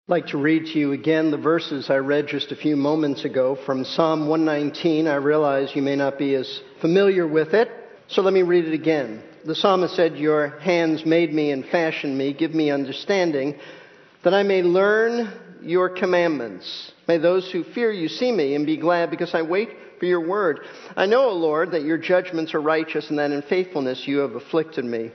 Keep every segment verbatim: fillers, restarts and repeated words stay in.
I'd like to read to you again the verses I read just a few moments ago from Psalm one nineteen. I realize you may not be as familiar with it, so let me read it again. The psalmist said, "Your hands made me and fashioned me. Give me understanding, that I may learn your commandments. May those who fear you see me and be glad, because I wait for your word. I know, O Lord, that your judgments are righteous, and that in faithfulness you have afflicted me.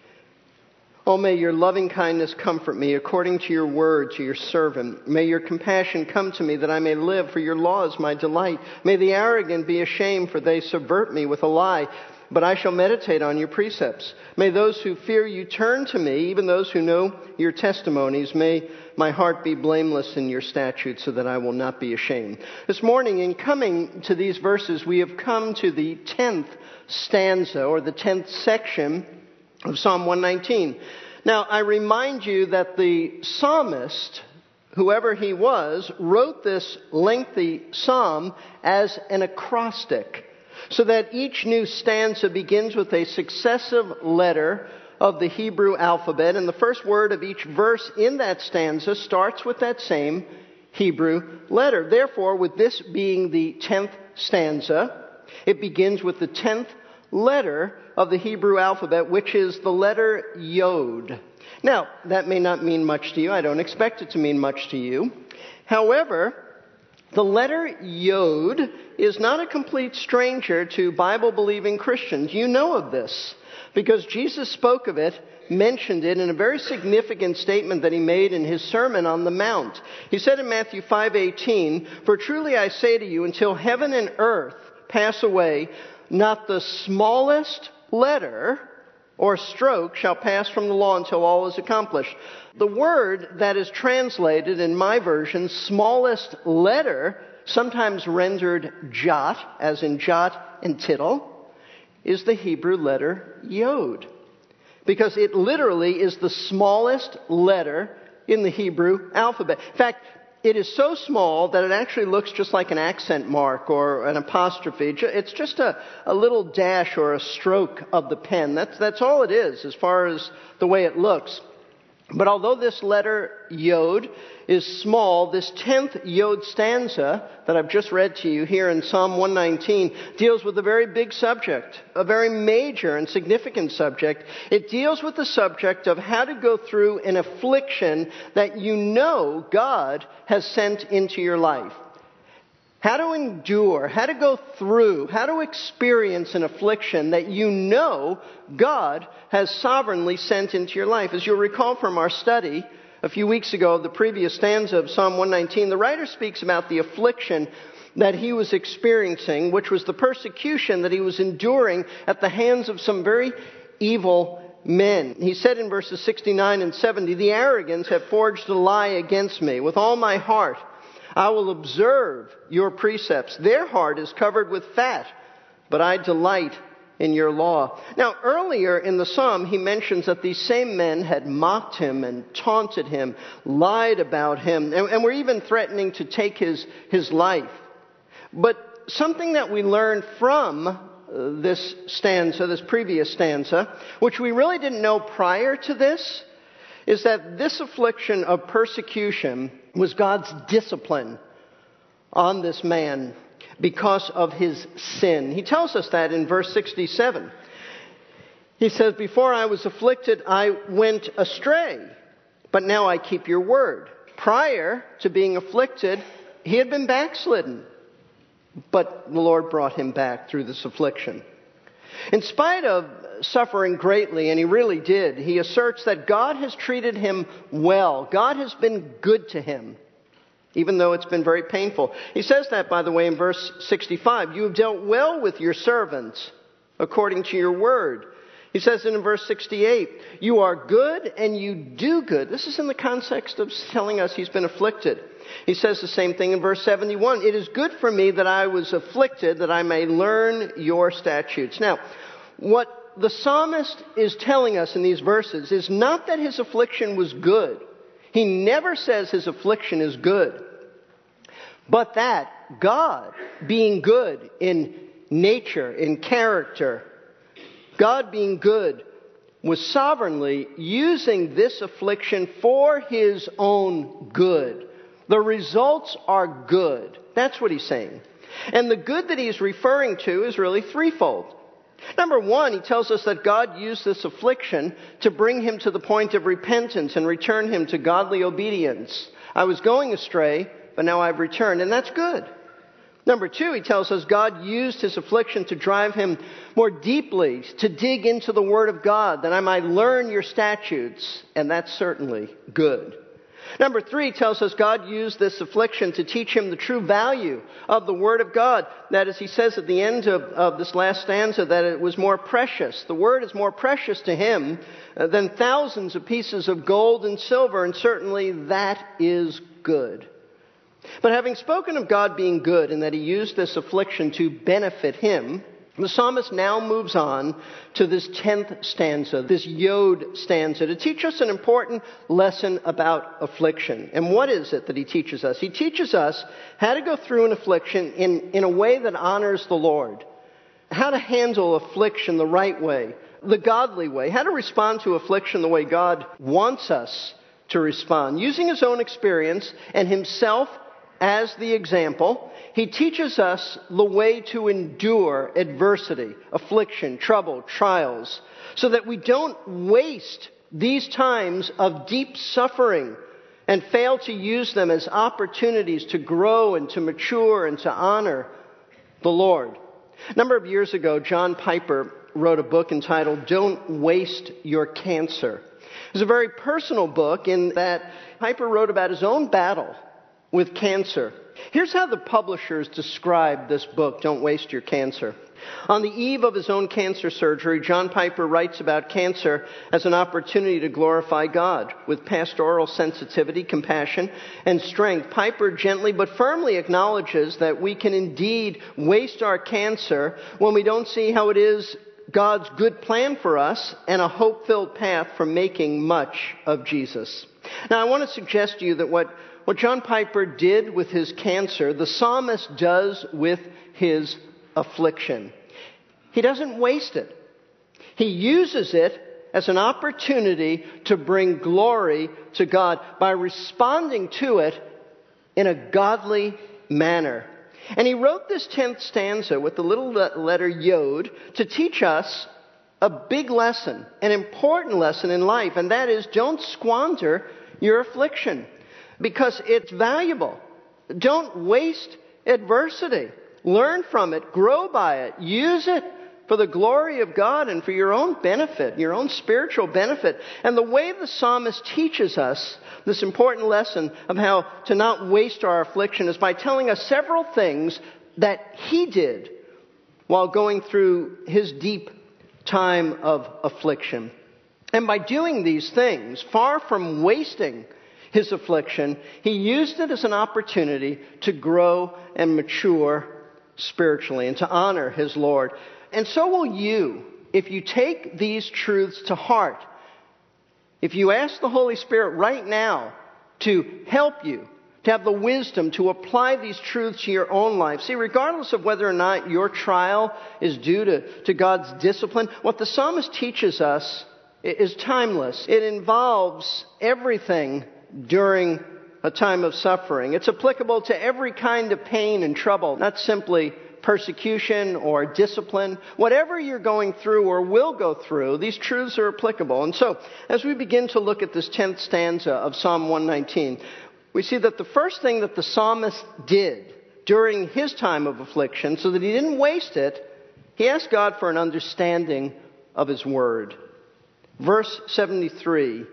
Oh, may your loving kindness comfort me according to your word to your servant. May your compassion come to me that I may live, for your law is my delight. May the arrogant be ashamed, for they subvert me with a lie. But I shall meditate on your precepts. May those who fear you turn to me, even those who know your testimonies. May my heart be blameless in your statutes, so that I will not be ashamed." This morning, in coming to these verses, we have come to the tenth stanza, or the tenth section of Psalm one nineteen. Now, I remind you that the psalmist, whoever he was, wrote this lengthy psalm as an acrostic, so that each new stanza begins with a successive letter of the Hebrew alphabet, and the first word of each verse in that stanza starts with that same Hebrew letter. Therefore, with this being the tenth stanza, it begins with the tenth letter of the Hebrew alphabet, which is the letter Yod. Now, that may not mean much to you. I don't expect it to mean much to you. However, the letter Yod is not a complete stranger to Bible-believing Christians. You know of this because Jesus spoke of it, mentioned it in a very significant statement that he made in his Sermon on the Mount. He said in Matthew five eighteen, "For truly I say to you, until heaven and earth pass away, not the smallest letter or stroke shall pass from the law until all is accomplished." The word that is translated in my version, smallest letter, sometimes rendered jot, as in jot and tittle, is the Hebrew letter Yod, because it literally is the smallest letter in the Hebrew alphabet. In fact, it is so small that it actually looks just like an accent mark or an apostrophe. It's just a, a little dash or a stroke of the pen. That's, that's all it is as far as the way it looks. But although this letter Yod is small, this tenth Yod stanza that I've just read to you here in Psalm one nineteen deals with a very big subject, a very major and significant subject. It deals with the subject of how to go through an affliction that you know God has sent into your life. How to endure, how to go through, how to experience an affliction that you know God has sovereignly sent into your life. As you'll recall from our study a few weeks ago, the previous stanza of Psalm one nineteen, the writer speaks about the affliction that he was experiencing, which was the persecution that he was enduring at the hands of some very evil men. He said in verses sixty-nine and seventy, "The arrogant have forged a lie against me. With all my heart I will observe your precepts. Their heart is covered with fat, but I delight in your law." Now, earlier in the psalm, he mentions that these same men had mocked him and taunted him, lied about him, and, and were even threatening to take his, his life. But something that we learned from uh, this stanza, this previous stanza, which we really didn't know prior to this, is that this affliction of persecution was God's discipline on this man because of his sin. He tells us that in verse sixty-seven. He says, "Before I was afflicted, I went astray, but now I keep your word." Prior to being afflicted, he had been backslidden, but the Lord brought him back through this affliction. In spite of suffering greatly, and he really did, he asserts that God has treated him well. God has been good to him, even though it's been very painful. He says that, by the way, in verse sixty-five. "You have dealt well with your servants according to your word." He says in verse sixty-eight, "You are good and you do good." This is in the context of telling us he's been afflicted. He says the same thing in verse seventy-one. "It is good for me that I was afflicted, that I may learn your statutes." Now, what the psalmist is telling us in these verses is not that his affliction was good. He never says his affliction is good. But that God, being good in nature, in character, God being good was sovereignly using this affliction for his own good. The results are good. That's what he's saying. And the good that he's referring to is really threefold. Number one, he tells us that God used this affliction to bring him to the point of repentance and return him to godly obedience. I was going astray, but now I've returned, and that's good. Number two, he tells us God used his affliction to drive him more deeply, to dig into the Word of God, that I might learn your statutes, and that's certainly good. Number three tells us God used this affliction to teach him the true value of the Word of God. That is, he says at the end of, of this last stanza that it was more precious. The Word is more precious to him uh, than thousands of pieces of gold and silver, and certainly that is good. But having spoken of God being good and that he used this affliction to benefit him, the psalmist now moves on to this tenth stanza, this Yod stanza, to teach us an important lesson about affliction. And what is it that he teaches us? He teaches us how to go through an affliction in, in a way that honors the Lord, how to handle affliction the right way, the godly way, how to respond to affliction the way God wants us to respond. Using his own experience and himself as the example, he teaches us the way to endure adversity, affliction, trouble, trials, so that we don't waste these times of deep suffering and fail to use them as opportunities to grow and to mature and to honor the Lord. A number of years ago, John Piper wrote a book entitled Don't Waste Your Cancer. It was a very personal book in that Piper wrote about his own battle with cancer. Here's how the publishers describe this book, Don't Waste Your Cancer. On the eve of his own cancer surgery, John Piper writes about cancer as an opportunity to glorify God. With pastoral sensitivity, compassion, and strength, Piper gently but firmly acknowledges that we can indeed waste our cancer when we don't see how it is God's good plan for us and a hope-filled path for making much of Jesus. Now, I want to suggest to you that what What John Piper did with his cancer, the psalmist does with his affliction. He doesn't waste it. He uses it as an opportunity to bring glory to God by responding to it in a godly manner. And he wrote this tenth stanza with the little letter Yod to teach us a big lesson, an important lesson in life, and that is don't squander your affliction, because it's valuable. Don't waste adversity. Learn from it. Grow by it. Use it for the glory of God and for your own benefit, your own spiritual benefit. And the way the psalmist teaches us this important lesson of how to not waste our affliction is by telling us several things that he did while going through his deep time of affliction. And by doing these things, far from wasting his affliction, he used it as an opportunity to grow and mature spiritually and to honor his Lord. And so will you if you take these truths to heart. If you ask the Holy Spirit right now to help you, to have the wisdom to apply these truths to your own life. See, regardless of whether or not your trial is due to, to God's discipline, what the psalmist teaches us is timeless. It involves everything during a time of suffering. It's applicable to every kind of pain and trouble, not simply persecution or discipline. Whatever you're going through or will go through, these truths are applicable. And so, as we begin to look at this tenth stanza of Psalm one nineteen, we see that the first thing that the psalmist did during his time of affliction, so that he didn't waste it, he asked God for an understanding of his word. Verse seventy-three,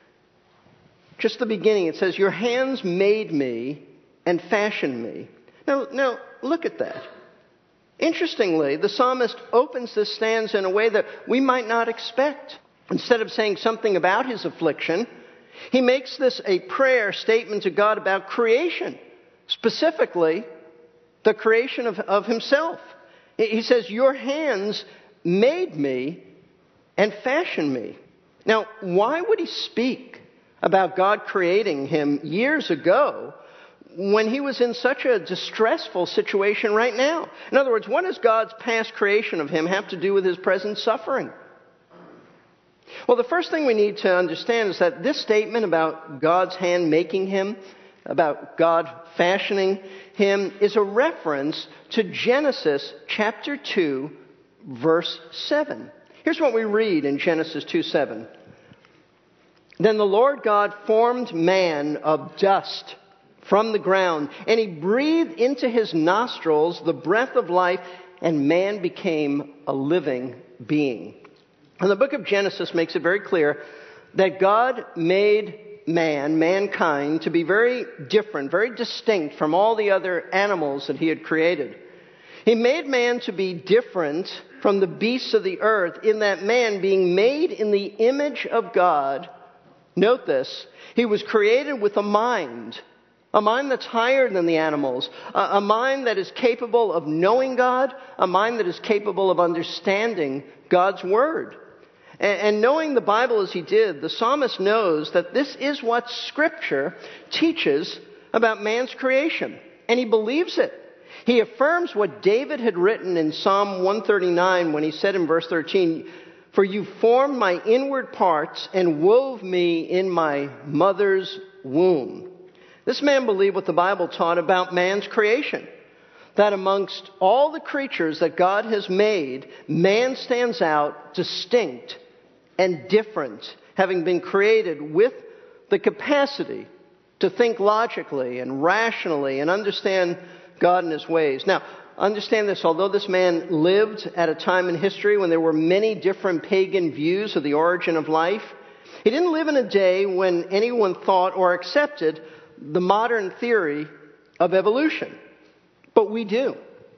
just the beginning, it says, "Your hands made me and fashioned me." Now, now look at that. Interestingly, the psalmist opens this stanza in a way that we might not expect. Instead of saying something about his affliction, he makes this a prayer statement to God about creation, specifically the creation of, of himself. He says, "Your hands made me and fashioned me." Now, why would he speak about God creating him years ago when he was in such a distressful situation right now? In other words, what does God's past creation of him have to do with his present suffering? Well, the first thing we need to understand is that this statement about God's hand making him, about God fashioning him, is a reference to Genesis chapter two, verse seven. Here's what we read in Genesis two seven. Then the Lord God formed man of dust from the ground, and he breathed into his nostrils the breath of life, and man became a living being. And the book of Genesis makes it very clear that God made man, mankind, to be very different, very distinct from all the other animals that he had created. He made man to be different from the beasts of the earth in that man, being made in the image of God, note this, he was created with a mind, a mind that's higher than the animals, a mind that is capable of knowing God, a mind that is capable of understanding God's Word. And knowing the Bible as he did, the psalmist knows that this is what Scripture teaches about man's creation. And he believes it. He affirms what David had written in Psalm one thirty-nine when he said in verse thirteen, "For you formed my inward parts and wove me in my mother's womb." This man believed what the Bible taught about man's creation. That amongst all the creatures that God has made, man stands out distinct and different, having been created with the capacity to think logically and rationally and understand God and his ways. Now, understand this, although this man lived at a time in history when there were many different pagan views of the origin of life, he didn't live in a day when anyone thought or accepted the modern theory of evolution. But we do.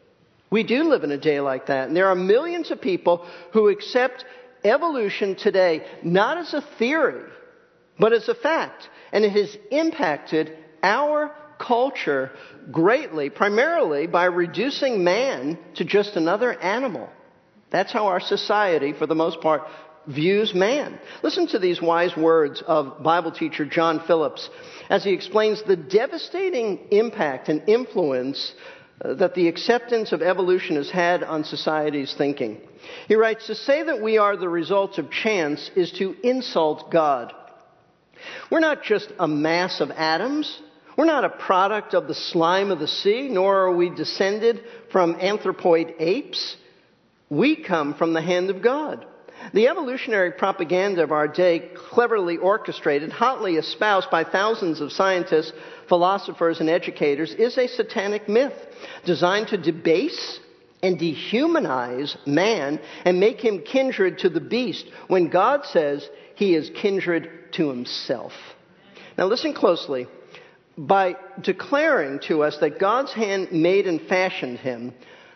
We do live in a day like that. And there are millions of people who accept evolution today, not as a theory, but as a fact. And it has impacted our culture greatly, primarily by reducing man to just another animal. That's how our society, for the most part, views man. Listen to these wise words of Bible teacher John Phillips as he explains the devastating impact and influence uh, that the acceptance of evolution has had on society's thinking. He writes, "To say that we are the result of chance is to insult God. We're not just a mass of atoms. We're not a product of the slime of the sea, nor are we descended from anthropoid apes. We come from the hand of God." The evolutionary propaganda of our day, cleverly orchestrated, hotly espoused by thousands of scientists, philosophers, and educators, is a satanic myth designed to debase and dehumanize man and make him kindred to the beast when God says he is kindred to himself. Now listen closely. By declaring to us that God's hand made and fashioned him,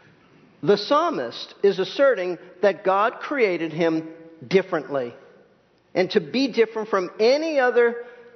the psalmist is asserting that God created him differently and to be different from any other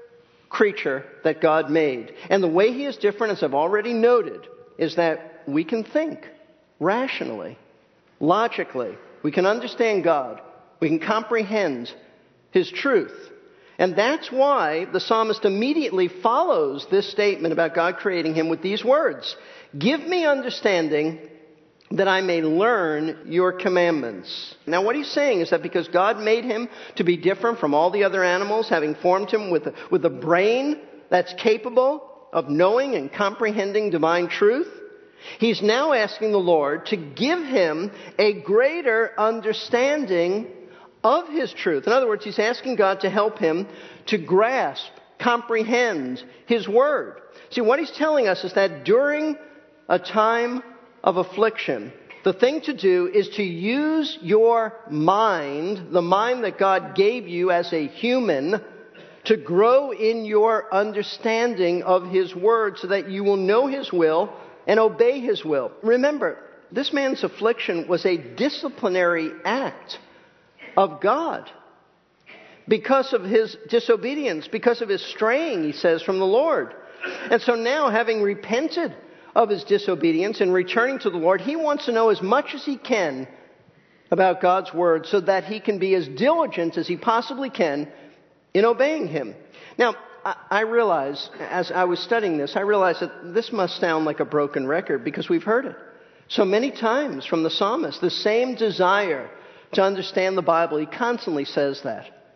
creature that God made. And the way he is different, as I've already noted, is that we can think rationally, logically. We can understand God. We can comprehend his truth. And that's why the psalmist immediately follows this statement about God creating him with these words: "Give me understanding that I may learn your commandments." Now what he's saying is that because God made him to be different from all the other animals, having formed him with a, with a brain that's capable of knowing and comprehending divine truth, he's now asking the Lord to give him a greater understanding of his truth. In other words, he's asking God to help him to grasp, comprehend his word. See, what he's telling us is that during a time of affliction, the thing to do is to use your mind, the mind that God gave you as a human, to grow in your understanding of his word so that you will know his will and obey his will. Remember, this man's affliction was a disciplinary act of God because of his disobedience, because of his straying, he says, from the Lord. And so now, having repented of his disobedience and returning to the Lord, he wants to know as much as he can about God's word so that he can be as diligent as he possibly can in obeying him. Now, I realize, as I was studying this, I realized that this must sound like a broken record because we've heard it so many times from the psalmist. The same desire to understand the Bible, he constantly says that.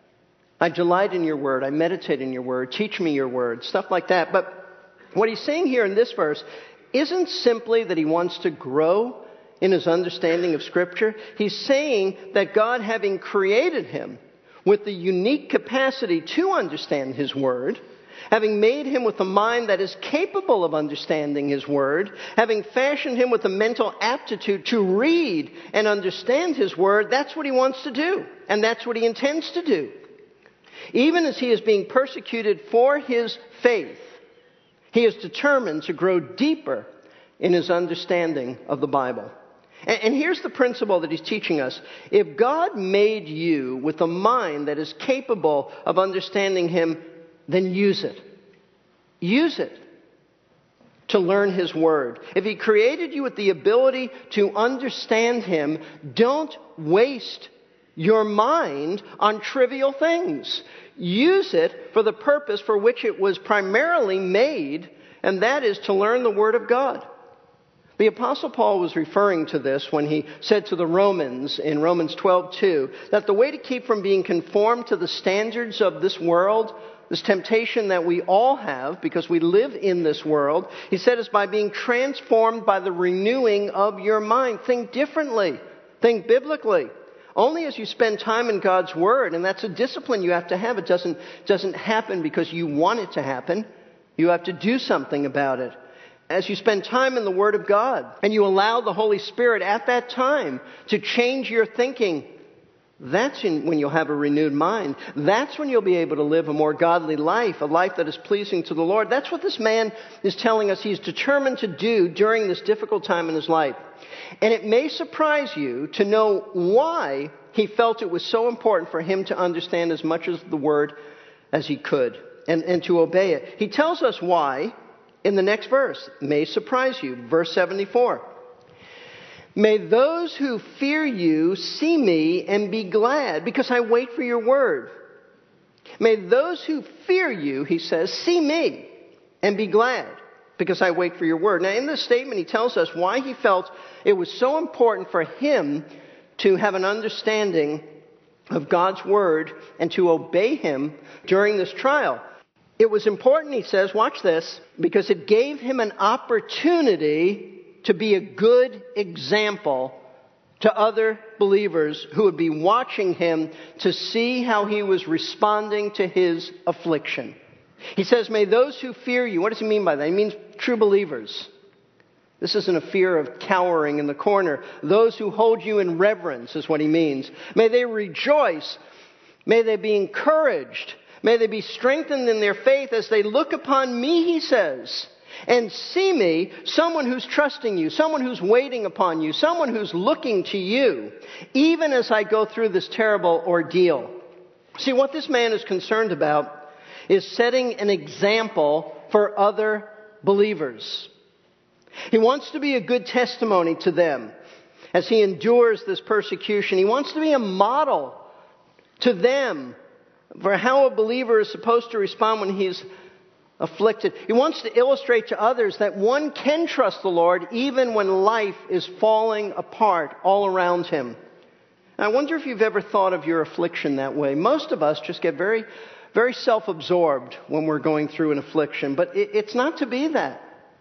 I delight in your word. I meditate in your word. Teach me your word. Stuff like that. But what he's saying here in this verse isn't simply that he wants to grow in his understanding of Scripture. He's saying that God, having created him with the unique capacity to understand his word, having made him with a mind that is capable of understanding his word, having fashioned him with a mental aptitude to read and understand his word, that's what he wants to do. And that's what he intends to do. Even as he is being persecuted for his faith, he is determined to grow deeper in his understanding of the Bible. And, and here's the principle that he's teaching us. If God made you with a mind that is capable of understanding him, then use it. Use it to learn his word. If he created you with the ability to understand him, don't waste your mind on trivial things. Use it for the purpose for which it was primarily made, and that is to learn the word of God. The Apostle Paul was referring to this when he said to the Romans in Romans twelve two that the way to keep from being conformed to the standards of this world, this temptation that we all have because we live in this world, he said, is by being transformed by the renewing of your mind. Think differently. Think biblically. Only as you spend time in God's Word, and that's a discipline you have to have. It doesn't, doesn't happen because you want it to happen. You have to do something about it. As you spend time in the Word of God, and you allow the Holy Spirit at that time to change your thinking, that's in, when you'll have a renewed mind. That's when you'll be able to live a more godly life, a life that is pleasing to the Lord. That's what this man is telling us he's determined to do during this difficult time in his life. And it may surprise you to know why he felt it was so important for him to understand as much of the Word as he could and, and to obey it. He tells us why in the next verse. It may surprise you. Verse seventy-four. May those who fear you see me and be glad, because I wait for your word. May those who fear you, he says, see me and be glad, because I wait for your word. Now, in this statement, he tells us why he felt it was so important for him to have an understanding of God's word and to obey him during this trial. It was important, he says, watch this, because it gave him an opportunity to be a good example to other believers who would be watching him to see how he was responding to his affliction. He says, may those who fear you. What does he mean by that? He means true believers. This isn't a fear of cowering in the corner. Those who hold you in reverence is what he means. May they rejoice. May they be encouraged. May they be strengthened in their faith as they look upon me, he says, and see me, someone who's trusting you, someone who's waiting upon you, someone who's looking to you, even as I go through this terrible ordeal. See, what this man is concerned about is setting an example for other believers. He wants to be a good testimony to them as he endures this persecution. He wants to be a model to them for how a believer is supposed to respond when he's afflicted. He wants to illustrate to others that one can trust the Lord even when life is falling apart all around him. And I wonder if you've ever thought of your affliction that way. Most of us just get very, very self-absorbed when we're going through an affliction, but it, it's not to be that.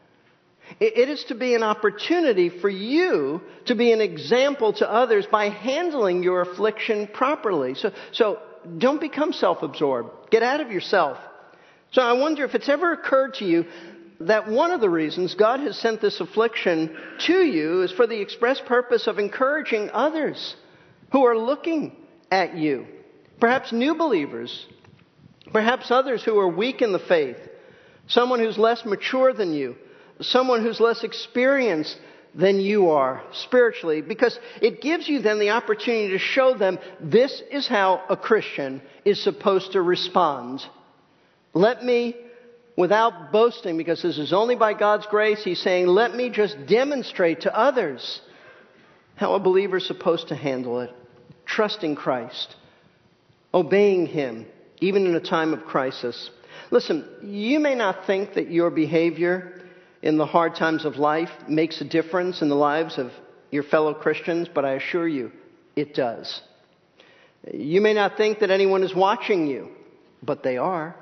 It, it is to be an opportunity for you to be an example to others by handling your affliction properly. So, so don't become self-absorbed. Get out of yourself. So I wonder if it's ever occurred to you that one of the reasons God has sent this affliction to you is for the express purpose of encouraging others who are looking at you. Perhaps new believers. Perhaps others who are weak in the faith. Someone who's less mature than you. Someone who's less experienced than you are spiritually. Because it gives you then the opportunity to show them this is how a Christian is supposed to respond. Let me, without boasting, because this is only by God's grace, he's saying, let me just demonstrate to others how a believer is supposed to handle it. Trusting Christ. Obeying him, even in a time of crisis. Listen, you may not think that your behavior in the hard times of life makes a difference in the lives of your fellow Christians, but I assure you, it does. You may not think that anyone is watching you, but they are.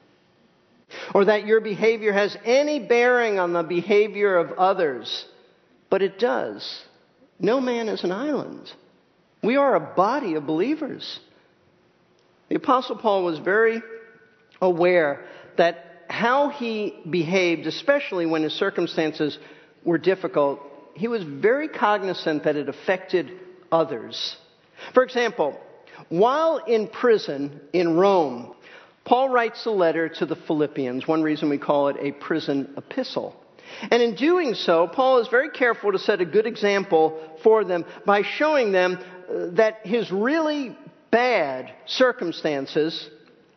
Or that your behavior has any bearing on the behavior of others, but it does. No man is an island. We are a body of believers. The Apostle Paul was very aware that how he behaved, especially when his circumstances were difficult, he was very cognizant that it affected others. For example, while in prison in Rome, Paul writes a letter to the Philippians. One reason we call it a prison epistle. And in doing so, Paul is very careful to set a good example for them by showing them that his really bad circumstances,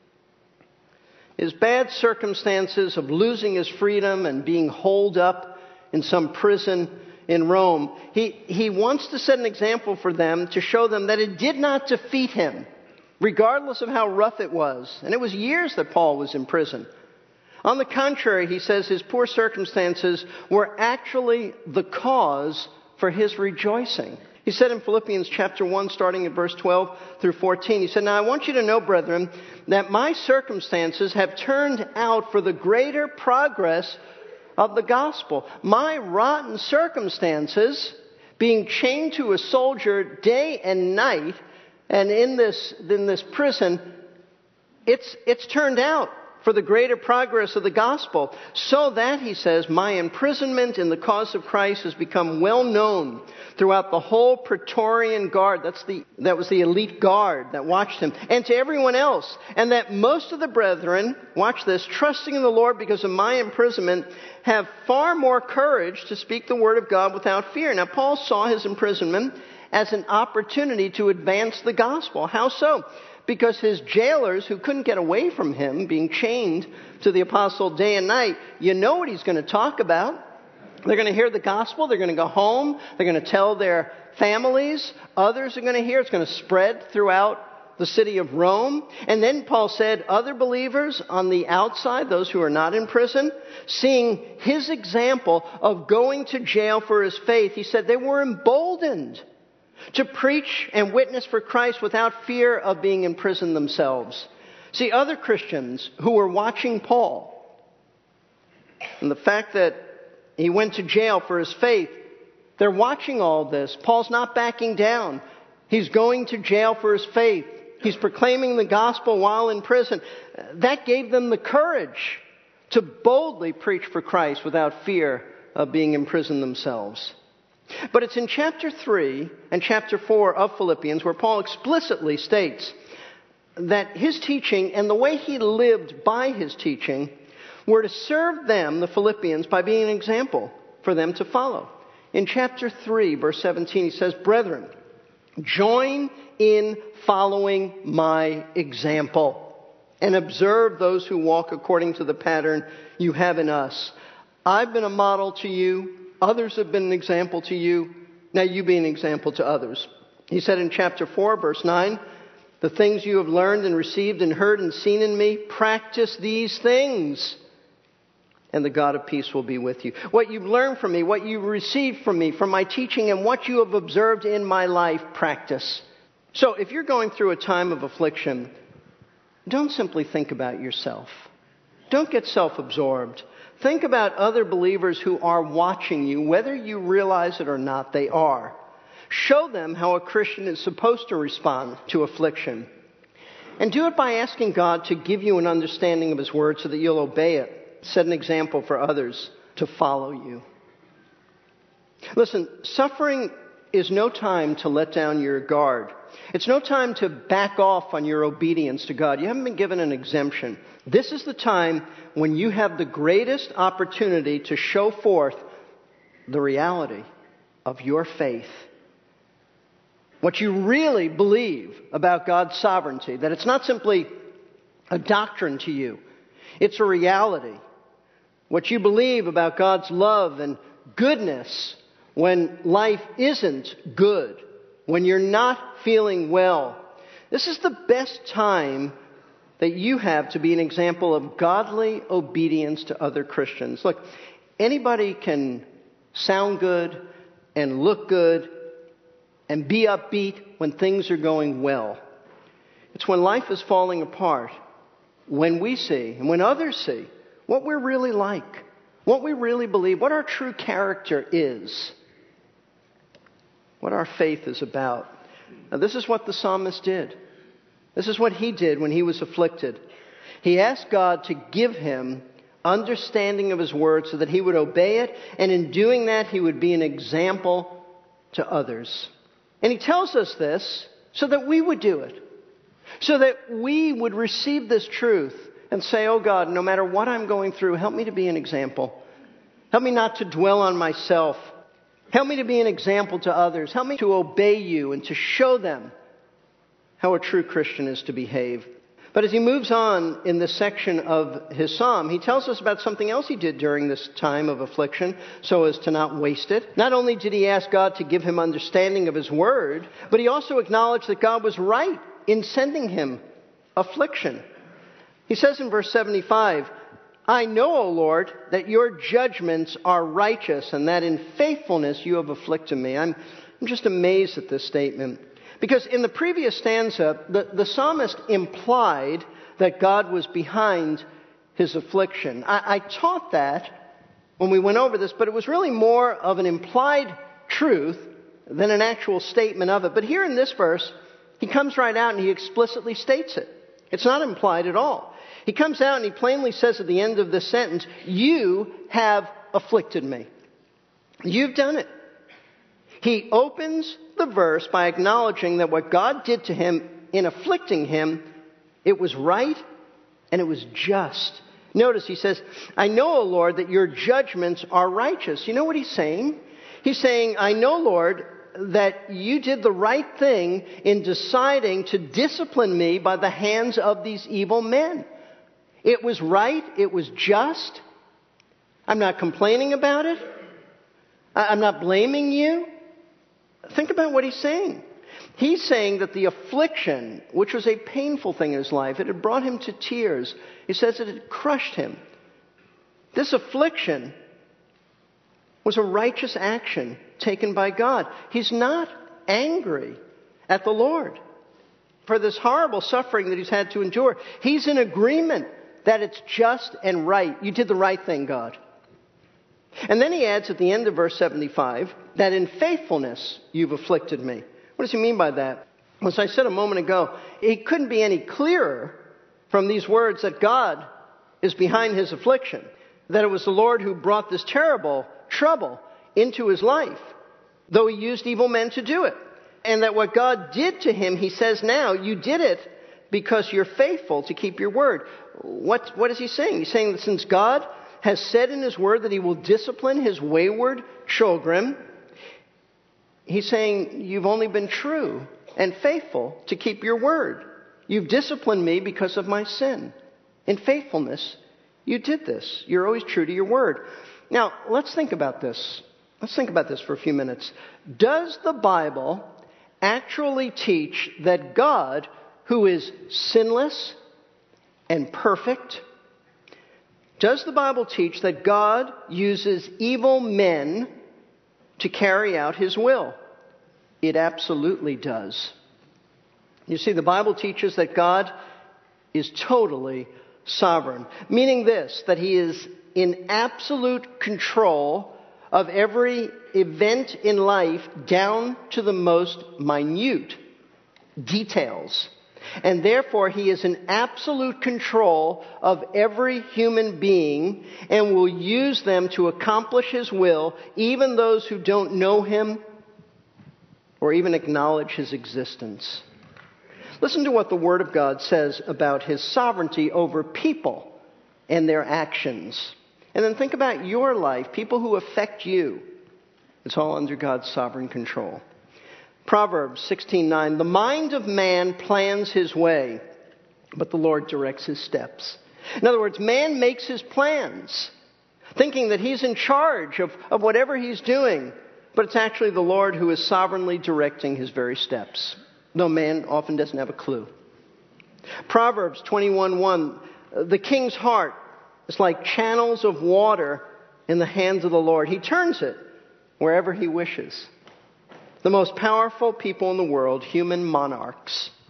his bad circumstances of losing his freedom and being holed up in some prison in Rome, he, he wants to set an example for them to show them that it did not defeat him, regardless of how rough it was. And it was years that Paul was in prison. On the contrary, he says his poor circumstances were actually the cause for his rejoicing. He said in Philippians chapter one, starting at verse twelve through fourteen, he said, "Now I want you to know, brethren, that my circumstances have turned out for the greater progress of the gospel. My rotten circumstances, being chained to a soldier day and night, and in this, in this prison, it's, it's turned out for the greater progress of the gospel, so that," he says, "my imprisonment in the cause of Christ has become well known throughout the whole Praetorian Guard." That's the, that was the elite guard that watched him. "And to everyone else. And that most of the brethren," watch this, "trusting in the Lord because of my imprisonment, have far more courage to speak the word of God without fear." Now, Paul saw his imprisonment as an opportunity to advance the gospel. How so? Because his jailers, who couldn't get away from him, being chained to the apostle day and night, you know what he's going to talk about. They're going to hear the gospel. They're going to go home. They're going to tell their families. Others are going to hear. It's going to spread throughout the city of Rome. And then Paul said, other believers on the outside, those who are not in prison, seeing his example of going to jail for his faith, he said they were emboldened to preach and witness for Christ without fear of being imprisoned themselves. See, other Christians who were watching Paul, and the fact that he went to jail for his faith, they're watching all this. Paul's not backing down. He's going to jail for his faith. He's proclaiming the gospel while in prison. That gave them the courage to boldly preach for Christ without fear of being imprisoned themselves. But it's in chapter three and chapter four of Philippians where Paul explicitly states that his teaching and the way he lived by his teaching were to serve them, the Philippians, by being an example for them to follow. In chapter three, verse seventeen, he says, "Brethren, join in following my example and observe those who walk according to the pattern you have in us. I've been a model to you. Others have been an example to you. Now you be an example to others." He said in chapter four, verse nine, "The things you have learned and received and heard and seen in me, practice these things, and the God of peace will be with you." What you've learned from me, what you've received from me, from my teaching, and what you have observed in my life, practice. So if you're going through a time of affliction, don't simply think about yourself. Don't get self-absorbed. Think about other believers who are watching you, whether you realize it or not, they are. Show them how a Christian is supposed to respond to affliction. And do it by asking God to give you an understanding of His Word so that you'll obey it. Set an example for others to follow you. Listen, suffering is no time to let down your guard. It's no time to back off on your obedience to God. You haven't been given an exemption. This is the time when you have the greatest opportunity to show forth the reality of your faith. What you really believe about God's sovereignty. That it's not simply a doctrine to you. It's a reality. What you believe about God's love and goodness when life isn't good. When you're not feeling well. This is the best time that you have to be an example of godly obedience to other Christians. Look, anybody can sound good and look good and be upbeat when things are going well. It's when life is falling apart, when we see, and when others see, what we're really like, what we really believe, what our true character is, what our faith is about. Now, this is what the psalmist did. This is what he did when he was afflicted. He asked God to give him understanding of his word so that he would obey it, and in doing that, he would be an example to others. And he tells us this so that we would do it, so that we would receive this truth and say, oh God, no matter what I'm going through, help me to be an example. Help me not to dwell on myself. Help me to be an example to others. Help me to obey you and to show them how a true Christian is to behave. But as he moves on in this section of his psalm, he tells us about something else he did during this time of affliction so as to not waste it. Not only did he ask God to give him understanding of his word, but he also acknowledged that God was right in sending him affliction. He says in verse seventy-five, I know, O Lord, that your judgments are righteous and that in faithfulness you have afflicted me. I'm, I'm just amazed at this statement. Because in the previous stanza, the, the psalmist implied that God was behind his affliction. I, I taught that when we went over this, but it was really more of an implied truth than an actual statement of it. But here in this verse, he comes right out and he explicitly states it. It's not implied at all. He comes out and he plainly says at the end of this sentence, you have afflicted me. You've done it. He opens the verse by acknowledging that what God did to him in afflicting him, it was right and it was just. Notice he says, I know, O Lord, that your judgments are righteous. You know what he's saying? He's saying, I know, Lord, that you did the right thing in deciding to discipline me by the hands of these evil men. It was right. It was just. I'm not complaining about it. I'm not blaming you. Think about what he's saying. He's saying that the affliction, which was a painful thing in his life, it had brought him to tears. He says it had crushed him. This affliction was a righteous action taken by God. He's not angry at the Lord for this horrible suffering that he's had to endure. He's in agreement that it's just and right. You did the right thing, God. And then he adds at the end of verse seventy-five, that in faithfulness you've afflicted me. What does he mean by that? As I said a moment ago, it couldn't be any clearer from these words that God is behind his affliction, that it was the Lord who brought this terrible trouble into his life, though he used evil men to do it. And that what God did to him, he says now, you did it because you're faithful to keep your word. What, what is he saying? He's saying that since God has said in his word that he will discipline his wayward children, he's saying you've only been true and faithful to keep your word. You've disciplined me because of my sin. In faithfulness, you did this. You're always true to your word. Now, let's think about this. Let's think about this for a few minutes. Does the Bible actually teach that God, who is sinless and perfect, does the Bible teach that God uses evil men to carry out his will? It absolutely does. You see, the Bible teaches that God is totally sovereign, meaning this, that he is in absolute control of every event in life down to the most minute details. And therefore, he is in absolute control of every human being and will use them to accomplish his will, even those who don't know him or even acknowledge his existence. Listen to what the Word of God says about his sovereignty over people and their actions. And then think about your life, people who affect you. It's all under God's sovereign control. Proverbs sixteen nine, the mind of man plans his way, but the Lord directs his steps. In other words, man makes his plans, thinking that he's in charge of, of whatever he's doing, but it's actually the Lord who is sovereignly directing his very steps, though man often doesn't have a clue. Proverbs twenty-one one, the king's heart is like channels of water in the hands of the Lord. He turns it wherever he wishes. The most powerful people in the world, human monarchs,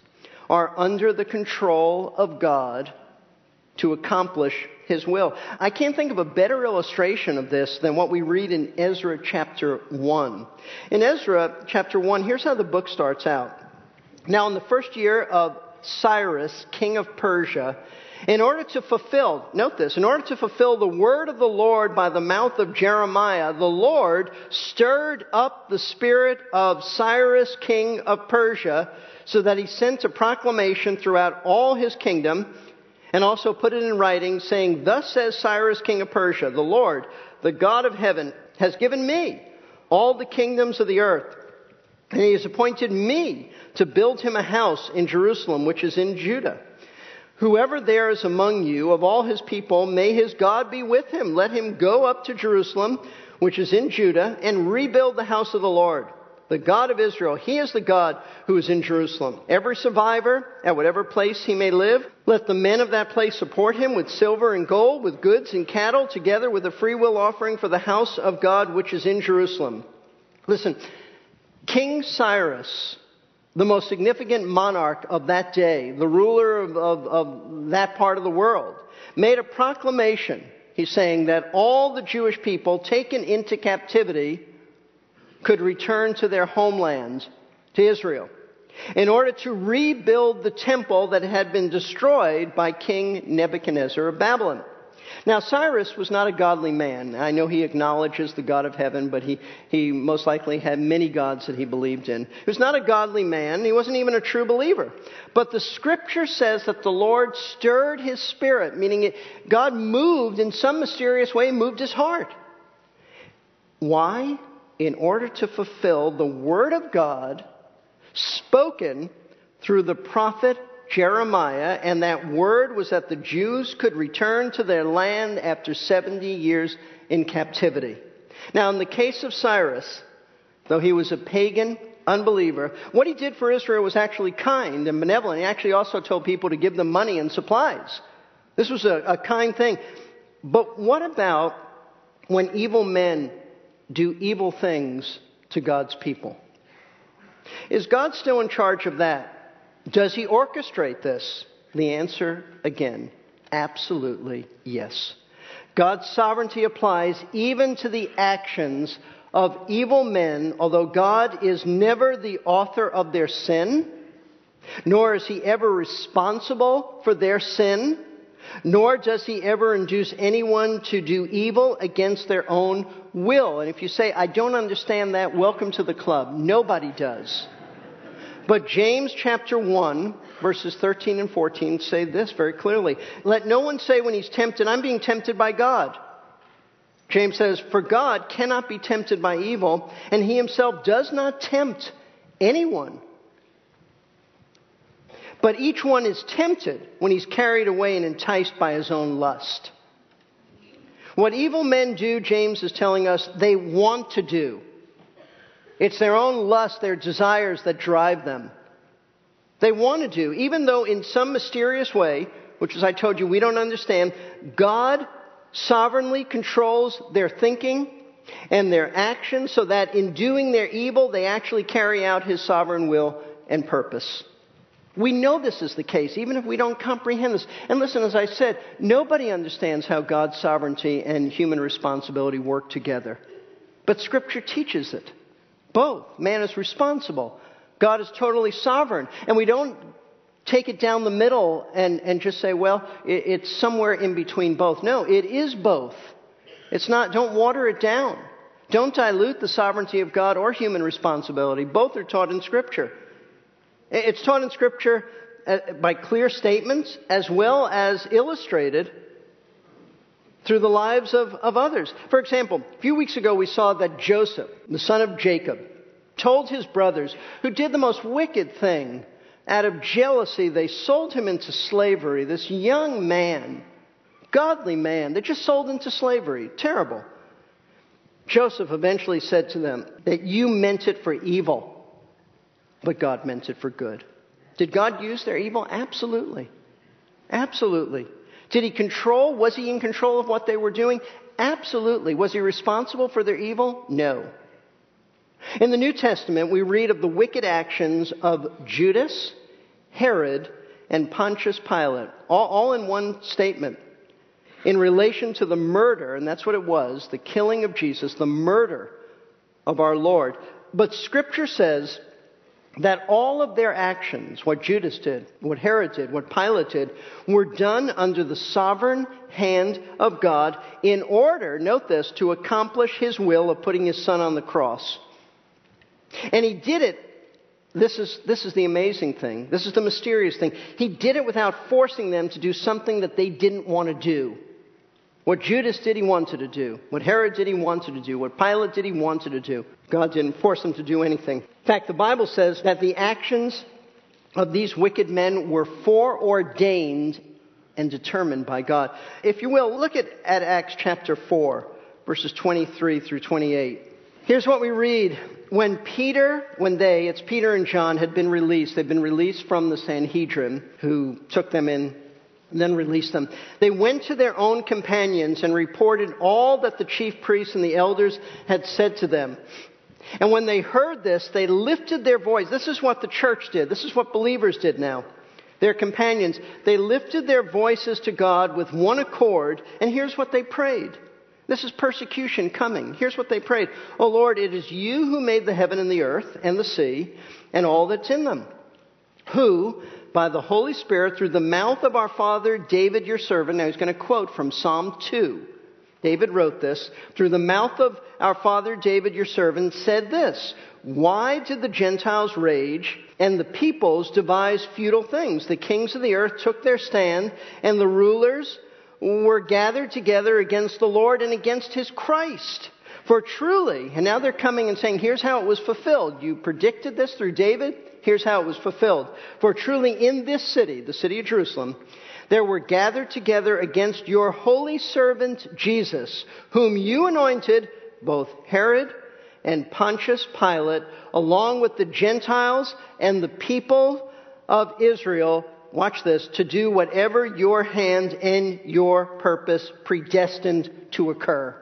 are under the control of God to accomplish His will. I can't think of a better illustration of this than what we read in Ezra chapter one. In Ezra chapter one, here's how the book starts out. Now, in the first year of Cyrus, king of Persia, in order to fulfill, note this, in order to fulfill the word of the Lord by the mouth of Jeremiah, the Lord stirred up the spirit of Cyrus, king of Persia, so that he sent a proclamation throughout all his kingdom, and also put it in writing, saying, "Thus says Cyrus, king of Persia, the Lord, the God of heaven, has given me all the kingdoms of the earth, and He has appointed me to build Him a house in Jerusalem, which is in Judah. Whoever there is among you of all His people, may his God be with him. Let him go up to Jerusalem, which is in Judah, and rebuild the house of the Lord, the God of Israel. He is the God who is in Jerusalem. Every survivor, at whatever place he may live, let the men of that place support him with silver and gold, with goods and cattle, together with a freewill offering for the house of God which is in Jerusalem." Listen, King Cyrus, the most significant monarch of that day, the ruler of, of, of that part of the world, made a proclamation. He's saying that all the Jewish people taken into captivity could return to their homelands, to Israel, in order to rebuild the temple that had been destroyed by King Nebuchadnezzar of Babylon. Now, Cyrus was not a godly man. I know he acknowledges the God of heaven, but he, he most likely had many gods that he believed in. He was not a godly man. He wasn't even a true believer. But the Scripture says that the Lord stirred his spirit, meaning it, God moved in some mysterious way, moved his heart. Why? In order to fulfill the Word of God spoken through the prophet Jeremiah, and that word was that the Jews could return to their land after seventy years in captivity. Now, in the case of Cyrus, though he was a pagan unbeliever, what he did for Israel was actually kind and benevolent. He actually also told people to give them money and supplies. This was a, a kind thing. But what about when evil men do evil things to God's people? Is God still in charge of that? Does He orchestrate this? The answer, again, absolutely yes. God's sovereignty applies even to the actions of evil men, although God is never the author of their sin, nor is He ever responsible for their sin, nor does He ever induce anyone to do evil against their own will. And if you say, "I don't understand that," welcome to the club. Nobody does. But James chapter one, verses thirteen and fourteen say this very clearly. "Let no one say when he's tempted, 'I'm being tempted by God.' James says, 'For God cannot be tempted by evil, and He Himself does not tempt anyone. But each one is tempted when he's carried away and enticed by his own lust.'" What evil men do, James is telling us, they want to do. It's their own lust, their desires that drive them. They want to do, even though in some mysterious way, which as I told you, we don't understand, God sovereignly controls their thinking and their actions so that in doing their evil, they actually carry out His sovereign will and purpose. We know this is the case, even if we don't comprehend this. And listen, as I said, nobody understands how God's sovereignty and human responsibility work together. But Scripture teaches it. Both. Man is responsible. God is totally sovereign. And we don't take it down the middle and, and just say, well, it, it's somewhere in between both. No, it is both. It's not, don't water it down. Don't dilute the sovereignty of God or human responsibility. Both are taught in Scripture. It's taught in Scripture by clear statements as well as illustrated through the lives of, of others. For example, a few weeks ago we saw that Joseph, the son of Jacob, told his brothers, who did the most wicked thing, out of jealousy they sold him into slavery. This young man, godly man, they just sold into slavery. Terrible. Joseph eventually said to them that you meant it for evil, but God meant it for good. Did God use their evil? Absolutely. Absolutely. Did He control? Was He in control of what they were doing? Absolutely. Was He responsible for their evil? No. In the New Testament, we read of the wicked actions of Judas Herod, and Pontius Pilate, all, all in one statement, in relation to the murder, and that's what it was, the killing of Jesus, the murder of our Lord. But Scripture says that all of their actions, what Judas did, what Herod did, what Pilate did, were done under the sovereign hand of God in order, note this, to accomplish His will of putting His Son on the cross. And He did it, this is, this is the amazing thing, this is the mysterious thing. He did it without forcing them to do something that they didn't want to do. What Judas did, he wanted to do. What Herod did, he wanted to do. What Pilate did, he wanted to do. God didn't force them to do anything. In fact, the Bible says that the actions of these wicked men were foreordained and determined by God. If you will, look at, at Acts chapter four, verses twenty-three through twenty-eight. Here's what we read. When Peter, when they, it's Peter and John, had been released, they'd been released from the Sanhedrin, who took them in and then released them. They went to their own companions and reported all that the chief priests and the elders had said to them. And when they heard this, they lifted their voice. This is what the church did. This is what believers did now. Their companions. They lifted their voices to God with one accord. And here's what they prayed. This is persecution coming. Here's what they prayed. O Lord, it is you who made the heaven and the earth and the sea and all that's in them. Who, by the Holy Spirit, through the mouth of our father David, your servant. Now he's going to quote from Psalm two. David wrote this. Through the mouth of our father David, your servant, said this. Why did the Gentiles rage and the peoples devise futile things? The kings of the earth took their stand, and the rulers were gathered together against the Lord and against His Christ. For truly, and now they're coming and saying, here's how it was fulfilled. You predicted this through David. Here's how it was fulfilled. For truly in this city, the city of Jerusalem, there were gathered together against your holy servant Jesus, whom you anointed, both Herod and Pontius Pilate, along with the Gentiles and the people of Israel, watch this, to do whatever your hand and your purpose predestined to occur.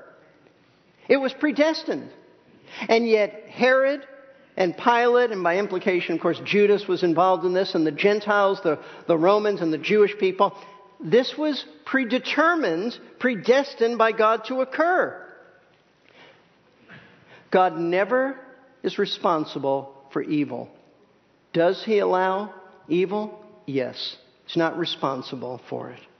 It was predestined. And yet Herod and Pilate, and by implication, of course, Judas was involved in this, and the Gentiles, the, the Romans, and the Jewish people. This was predetermined, predestined by God to occur. God never is responsible for evil. Does He allow evil? Yes. He's not responsible for it.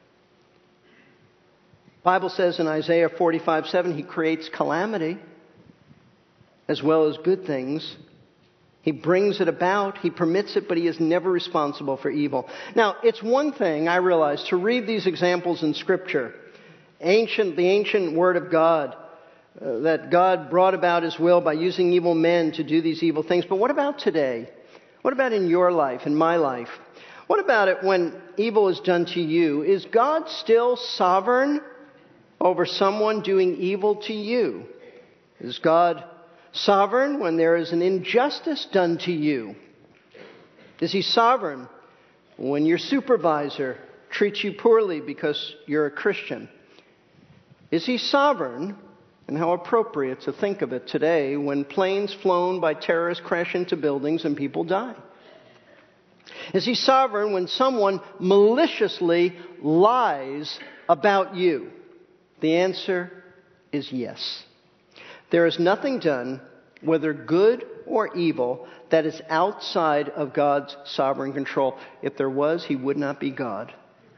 The Bible says in Isaiah forty-five seven, He creates calamity as well as good things. He brings it about, He permits it, but He is never responsible for evil. Now, it's one thing, I realize, to read these examples in Scripture, ancient, the ancient Word of God, uh, that God brought about His will by using evil men to do these evil things. But what about today? What about in your life, in my life? What about it when evil is done to you? Is God still sovereign over someone doing evil to you? Is God sovereign when there is an injustice done to you? Is He sovereign when your supervisor treats you poorly because you're a Christian? Is He sovereign, and how appropriate to think of it today, when planes flown by terrorists crash into buildings and people die? Is He sovereign when someone maliciously lies about you? The answer is yes. There is nothing done, whether good or evil, that is outside of God's sovereign control. If there was, He would not be God.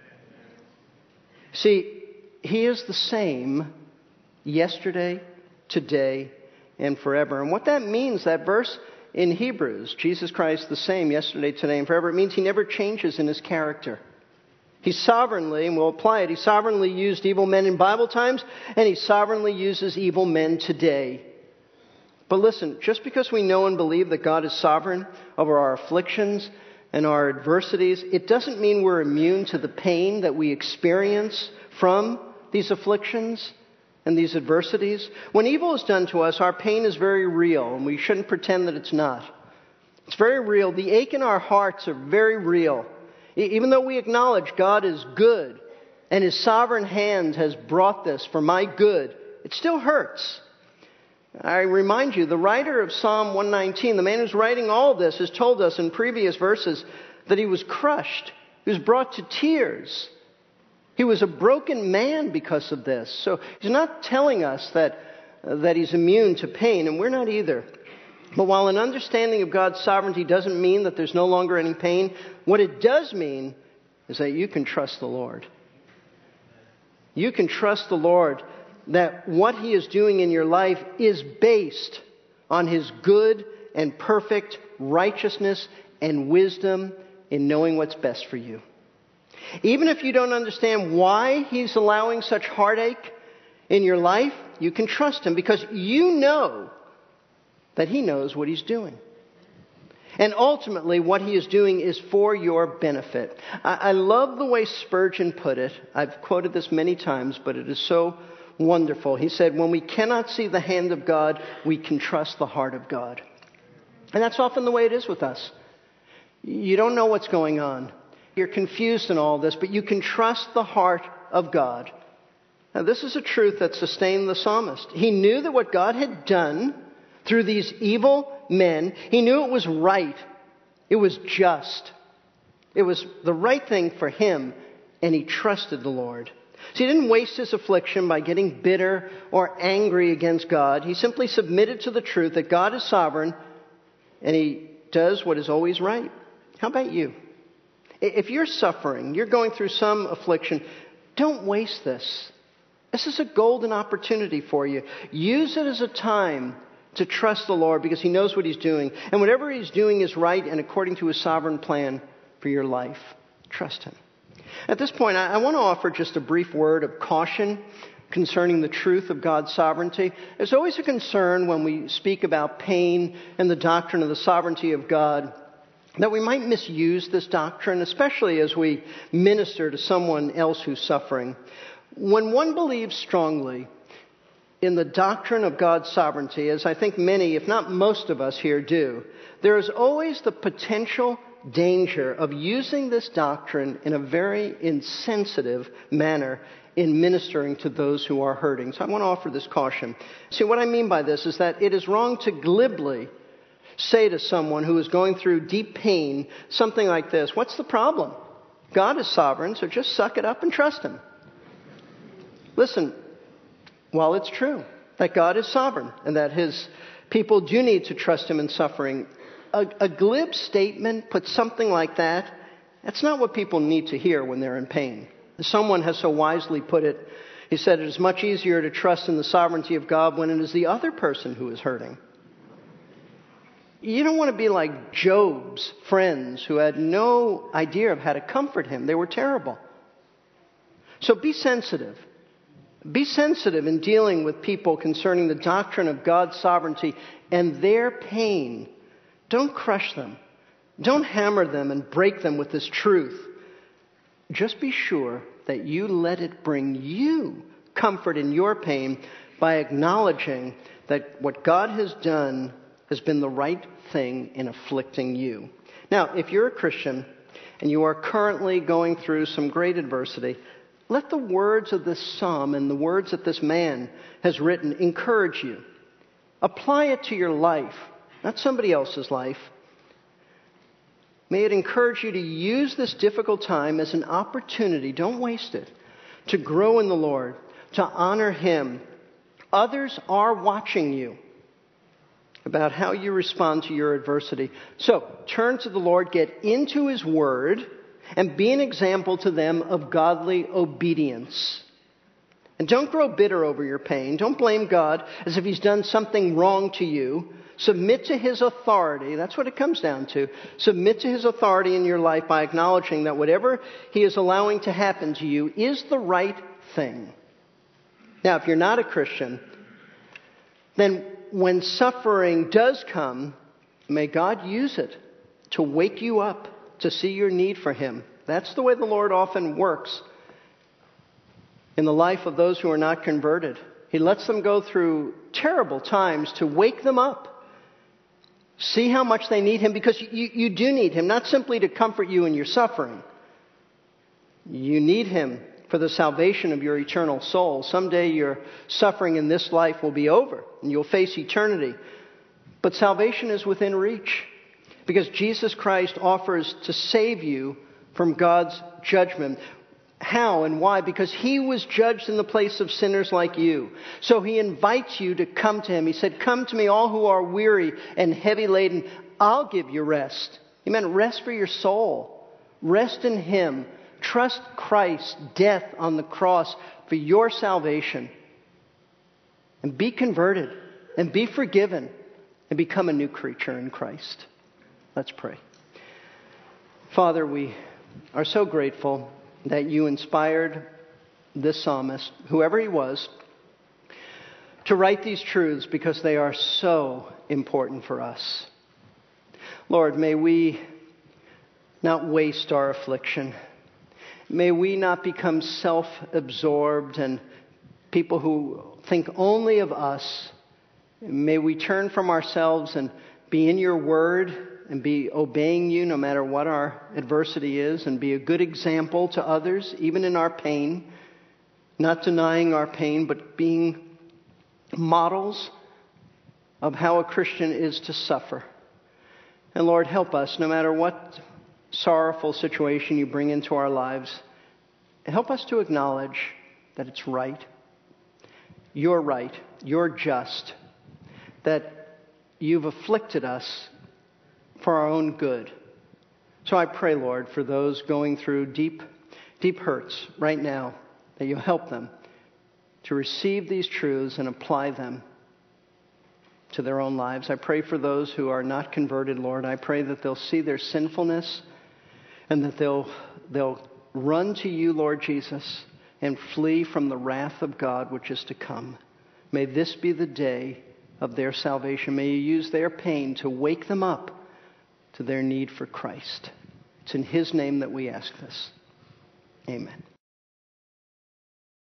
See, He is the same yesterday, today, and forever. And what that means, that verse in Hebrews, Jesus Christ the same yesterday, today, and forever, it means He never changes in His character. He sovereignly, and we'll apply it, He sovereignly used evil men in Bible times, and He sovereignly uses evil men today. But listen, just because we know and believe that God is sovereign over our afflictions and our adversities, it doesn't mean we're immune to the pain that we experience from these afflictions and these adversities. When evil is done to us, our pain is very real, and we shouldn't pretend that it's not. It's very real. The ache in our hearts are very real. Even though we acknowledge God is good and His sovereign hand has brought this for my good, it still hurts. I remind you, the writer of Psalm one nineteen, the man who's writing all of this, has told us in previous verses that he was crushed. He was brought to tears. He was a broken man because of this. So he's not telling us that, uh, that he's immune to pain, and we're not either. But while an understanding of God's sovereignty doesn't mean that there's no longer any pain, what it does mean is that you can trust the Lord. You can trust the Lord that what he is doing in your life is based on his good and perfect righteousness and wisdom in knowing what's best for you. Even if you don't understand why he's allowing such heartache in your life, you can trust him because you know that he knows what he's doing. And ultimately, what he is doing is for your benefit. I, I love the way Spurgeon put it. I've quoted this many times, but it is so wonderful. He said, when we cannot see the hand of God, we can trust the heart of God. And that's often the way it is with us. You don't know what's going on. You're confused in all this, but you can trust the heart of God. Now, this is a truth that sustained the psalmist. He knew that what God had done through these evil men, he knew it was right. It was just. It was the right thing for him, and he trusted the Lord. So he didn't waste his affliction by getting bitter or angry against God. He simply submitted to the truth that God is sovereign, and he does what is always right. How about you? If you're suffering, you're going through some affliction, don't waste this. This is a golden opportunity for you. Use it as a time to trust the Lord because he knows what he's doing. And whatever he's doing is right and according to his sovereign plan for your life. Trust him. At this point, I, I want to offer just a brief word of caution concerning the truth of God's sovereignty. There's always a concern when we speak about pain and the doctrine of the sovereignty of God that we might misuse this doctrine, especially as we minister to someone else who's suffering. When one believes strongly in the doctrine of God's sovereignty, as I think many, if not most of us here do, there is always the potential danger of using this doctrine in a very insensitive manner in ministering to those who are hurting. So I want to offer this caution. See, what I mean by this is that it is wrong to glibly say to someone who is going through deep pain something like this: what's the problem? God is sovereign, so just suck it up and trust him. Listen, while it's true that God is sovereign and that his people do need to trust him in suffering, a, a glib statement, put something like that, that's not what people need to hear when they're in pain. Someone has so wisely put it, he said, it is much easier to trust in the sovereignty of God when it is the other person who is hurting. You don't want to be like Job's friends who had no idea of how to comfort him. They were terrible. So be sensitive. Be sensitive in dealing with people concerning the doctrine of God's sovereignty and their pain. Don't crush them. Don't hammer them and break them with this truth. Just be sure that you let it bring you comfort in your pain by acknowledging that what God has done has been the right thing in afflicting you. Now, if you're a Christian and you are currently going through some great adversity, let the words of this psalm and the words that this man has written encourage you. Apply it to your life, not somebody else's life. May it encourage you to use this difficult time as an opportunity, don't waste it, to grow in the Lord, to honor him. Others are watching you about how you respond to your adversity. So, turn to the Lord, get into his word, and be an example to them of godly obedience. And don't grow bitter over your pain. Don't blame God as if he's done something wrong to you. Submit to his authority. That's what it comes down to. Submit to his authority in your life by acknowledging that whatever he is allowing to happen to you is the right thing. Now, if you're not a Christian, then when suffering does come, may God use it to wake you up to see your need for him. That's the way the Lord often works in the life of those who are not converted. He lets them go through terrible times to wake them up. See how much they need him, because you, you do need him, not simply to comfort you in your suffering. You need him for the salvation of your eternal soul. Someday your suffering in this life will be over and you'll face eternity. But salvation is within reach. Because Jesus Christ offers to save you from God's judgment. How and why? Because he was judged in the place of sinners like you. So he invites you to come to him. He said, "Come to me, all who are weary and heavy laden. I'll give you rest." He meant rest for your soul. Rest in him. Trust Christ's death on the cross for your salvation. And be converted and be forgiven and become a new creature in Christ. Let's pray. Father, we are so grateful that you inspired this psalmist, whoever he was, to write these truths because they are so important for us. Lord, may we not waste our affliction. May we not become self-absorbed and people who think only of us. May we turn from ourselves and be in your word and be obeying you no matter what our adversity is, and be a good example to others, even in our pain, not denying our pain, but being models of how a Christian is to suffer. And Lord, help us, no matter what sorrowful situation you bring into our lives, help us to acknowledge that it's right. You're right. You're just. That you've afflicted us for our own good. So I pray, Lord, for those going through deep, deep hurts right now, that you'll help them to receive these truths and apply them to their own lives. I pray for those who are not converted, Lord. I pray that they'll see their sinfulness and that they'll, they'll run to you, Lord Jesus, and flee from the wrath of God which is to come. May this be the day of their salvation. May you use their pain to wake them up to their need for Christ. It's in his name that we ask this. Amen.